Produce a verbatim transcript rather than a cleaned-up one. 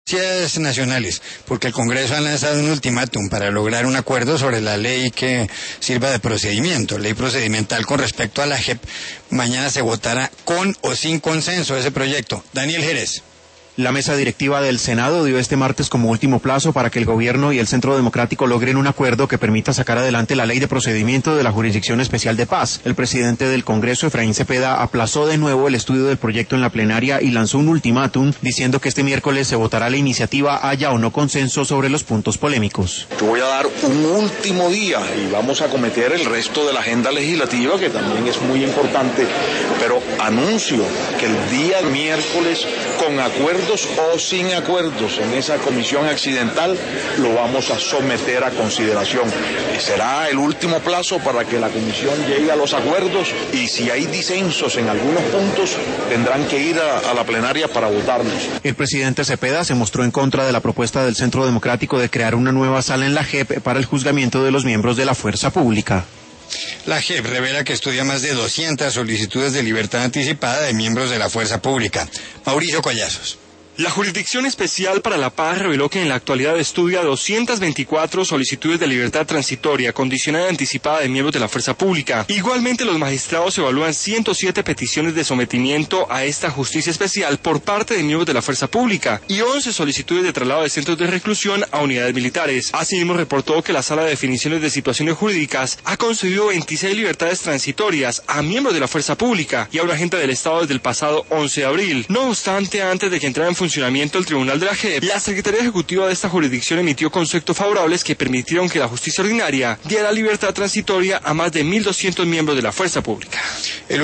nacionales, porque el Congreso ha lanzado un ultimátum para lograr un acuerdo sobre la ley que sirva de procedimiento, ley procedimental con respecto a la J E P. Mañana se votará con o sin consenso ese proyecto. Daniel Jerez. La mesa directiva del Senado dio este martes como último plazo para que el gobierno y el Centro Democrático logren un acuerdo que permita sacar adelante la ley de procedimiento de la Jurisdicción Especial de Paz. El presidente del Congreso, Efraín Cepeda, aplazó de nuevo el estudio del proyecto en la plenaria y lanzó un ultimátum diciendo que este miércoles se votará la iniciativa, haya o no consenso sobre los puntos polémicos. Yo voy a dar un último día y vamos a cometer el resto de la agenda legislativa, que también es muy importante, pero anuncio que el día miércoles, con acuerdo o sin acuerdos en esa comisión accidental, lo vamos a someter a consideración. Será el último plazo para que la comisión llegue a los acuerdos y si hay disensos en algunos puntos tendrán que ir a, a la plenaria para votarlos. El presidente Cepeda se mostró en contra de la propuesta del Centro Democrático de crear una nueva sala en la J E P para el juzgamiento de los miembros de la fuerza pública. La J E P revela que estudia más de doscientas solicitudes de libertad anticipada de miembros de la fuerza pública. Mauricio Collazos. La Jurisdicción Especial para la Paz reveló que en la actualidad estudia doscientas veinticuatro solicitudes de libertad transitoria condicionada y anticipada de miembros de la fuerza pública. Igualmente, los magistrados evalúan ciento siete peticiones de sometimiento a esta justicia especial por parte de miembros de la fuerza pública y once solicitudes de traslado de centros de reclusión a unidades militares. Asimismo, reportó que la Sala de Definiciones de Situaciones Jurídicas ha concedido veintiséis libertades transitorias a miembros de la fuerza pública y a un agente del Estado desde el pasado once de abril. No obstante, antes de que entrara en funcionamiento funcionamiento del Tribunal de la J E P, la Secretaría Ejecutiva de esta jurisdicción emitió conceptos favorables que permitieron que la justicia ordinaria diera libertad transitoria a más de mil doscientos miembros de la fuerza pública. El